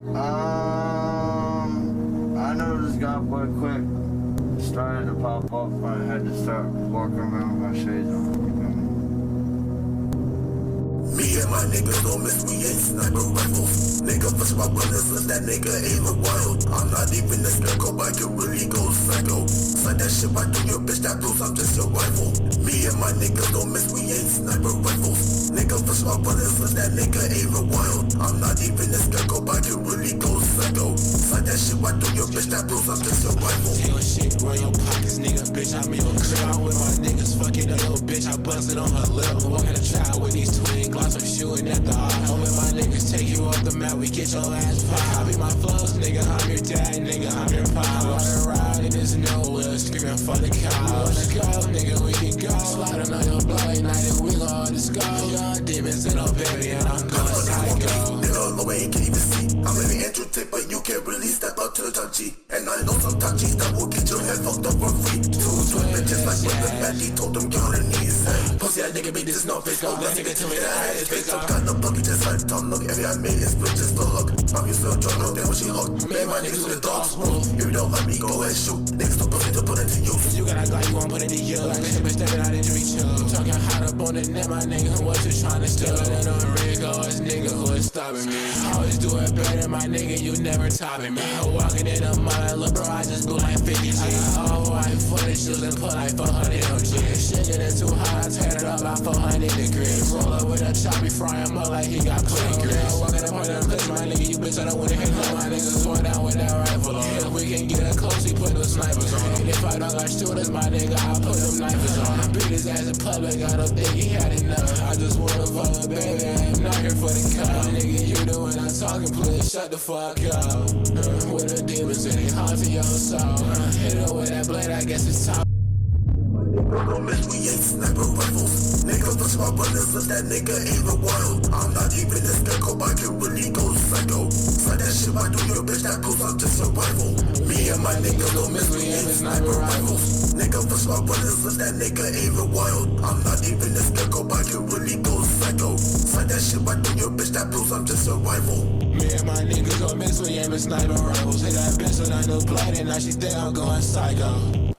I noticed God Boy quick started to pop up and I had to start walking around with my shades on. You feel me? Me and my niggas don't miss, we ain't sniper rifles. Nigga push my brothers, let that nigga ain't wild. I'm not even a scarecrow, I can really go psycho. Like that shit I do your bitch, that proves I'm just your rival. Me and my niggas don't miss, we ain't sniper rifles. Nigga push my brothers, let that nigga ain't wild. I'm not even a scarecrow, I can really go psycho. Like that shit I do your bitch, that proves I'm just your rival. Take your shit, run your pockets, nigga, bitch, I'm in your crib. I'm with my niggas, fuck it up, little bitch, I busted on her lip. Walking a child with these twin glocks, I'm shooting at the eye. I'm with my niggas, take you off the map, we get your ass popped. Copy my flows, nigga, I'm your dad, nigga, I'm your pop. Wanna ride in this nowhere, screaming for the cops. Wanna go, nigga, we can go. Sliding on your blood, night and we gon' just go. Young demons in a baby, and I'm going psycho. Nigga, no way you can't even see. I'm in the intro tape, but you can't really step up to the top G. And I know some top G's that will get your head fucked up for free. Two twin bitches like with the fatty, told them get on their knees. Pussy, that nigga beat this no face, go. That nigga tell me that I had his face. Some kind of bucket just like Tom Nook. Every I made his bitch just the hook. I'm used to a drug, no damn when she hooked. Me and my niggas with the dogs move. If you don't like me, go ahead shoot. Niggas don't put it to put into use. You got a guy, you gon' put it to use. Like this bitch stepping out and reach you. Talking hot up on the net, my nigga, what you tryna steal? And on Rico, it's nigga who is stopping me. Always do it better, my nigga, you never topping me. Walking in the mud, look bro, I just blew like 50 G. I got all white footed shoes and put like 400 OG. Shit getting too hot, I turn it up about 400 degrees. Roll up with a choppy, fry him up like he got clean grease. Walking up on them clips, my nigga, you bitch, I don't wanna hit him. My niggas going down with that rifle on. If we can get it close, we put the snipers on. And if I don't got shooters, my nigga, I put them snipers on. I beat his ass in public, I don't think he had enough. I just wanna fuck a baby, I am not here for the cut. Nigga, you doing I'm talking, please shut the fuck up. With the demons and they haunting your soul. Hit her with that blade, I guess it's time. Nigga don't miss, we ain't sniper rifles. Nigga push my brothers, let that nigga ain't wild. I'm not even a scarecrow, I can really go psycho. Like that shit I do your bitch, that proves I'm just your rival. Me and my niggas don't miss, we ain't sniper rifles. Nigga push my brothers, let that nigga ain't wild. I'm not even a scarecrow, I can really go psycho. Like that shit I do your bitch, that proves I'm just your rival. Me and my niggas don't mix, we ain't sniper rifles. Hit that bitch with a new blood and now she think I'm going psycho.